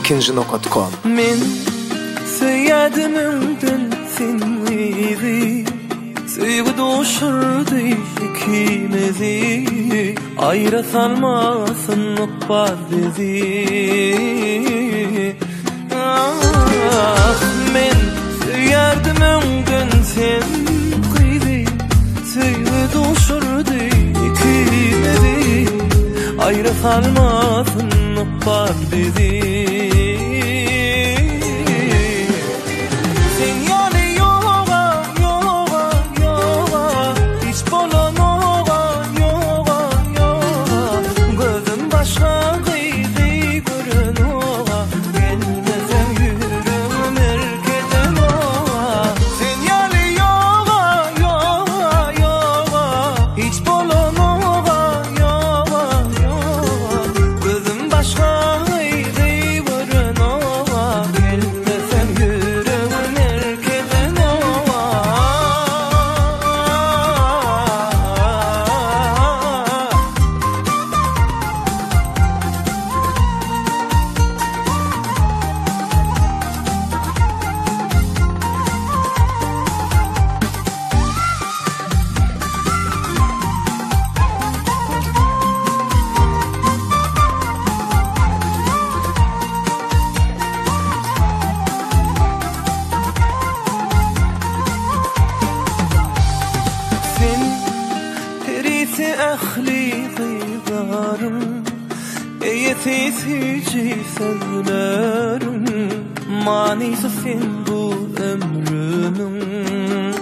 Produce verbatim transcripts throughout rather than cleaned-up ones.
ikinci nokta com. Men söyledim önden seni, sevgi doşurdu ikimizi, ayrı salmasın nokbar bizi. Ah, men söyledim önden seni, sevgi doşurdu ikimizi, ayrı salmasın nokbar bizi. Ahli duygularım, eyetsiz hiç sevlerim, manisi sen bu ömrümün.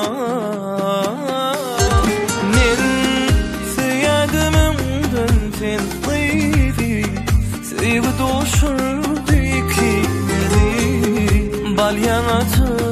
Men söyledim önden seni, sevgi doşurdu ikimizi, bal yanatı